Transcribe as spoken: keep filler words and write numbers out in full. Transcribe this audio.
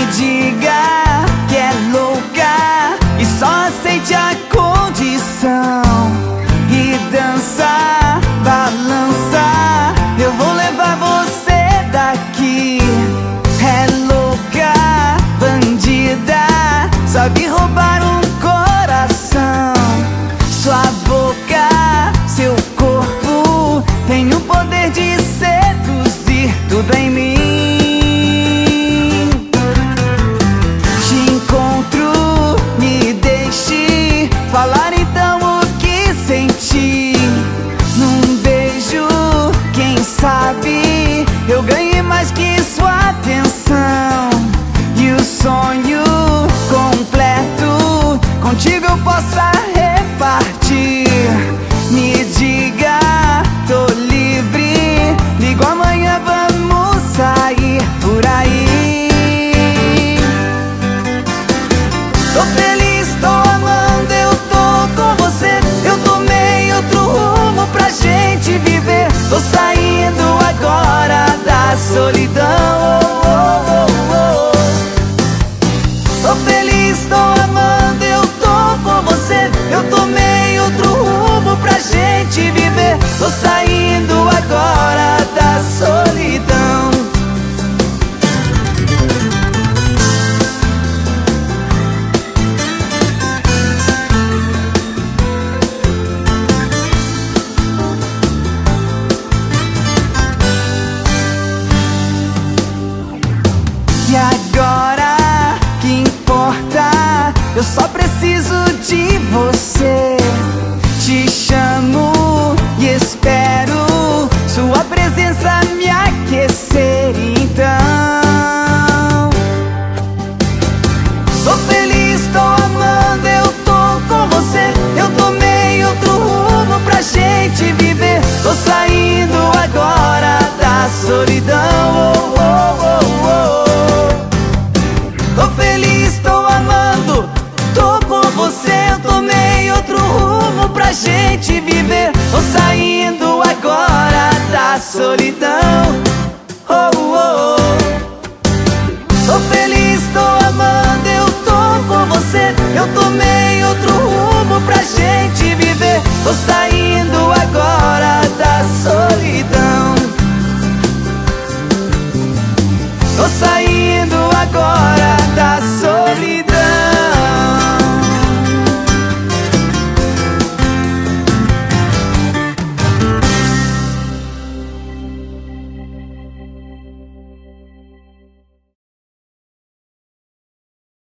diga que é louca e só aceite a condição e dança, balança. Eu vou levar você daqui. É louca, bandida, sabe roubar um coração. Sua boca, seu corpo tem o poder de seduzir tudo em mim. Te encontro, me deixe falar então o que senti. Num beijo, quem sabe eu ganhei mais que sua atenção. E o sonho completo, contigo eu possa repartir. Me diga, tô livre, ligo amanhã, vamos sair por aí. Tô feliz, tô amando, eu tô com você. Eu tomei outro rumo pra gente viver. Tô saindo agora da solidão. Oh, oh, oh, oh. Tô feliz, tô amando, eu tô com você. Eu tomei outro rumo pra gente viver. Tô saindo agora da solidão. E agora, que importa? Eu só preciso de você. Te chamo e espero sua presença me aquecer. Então, tô feliz, tô amando, eu tô com você. Eu tomei outro rumo pra gente viver. Tô saindo agora da solidão. Oh, oh, oh, oh. Tô feliz, tô amando, tô com você. Eu tomei outro rumo pra gente viver. Tô saindo agora da solidão. Oh, oh, oh. Tô feliz, tô amando, eu tô com você. Eu tomei outro rumo pra gente viver. Tô saindo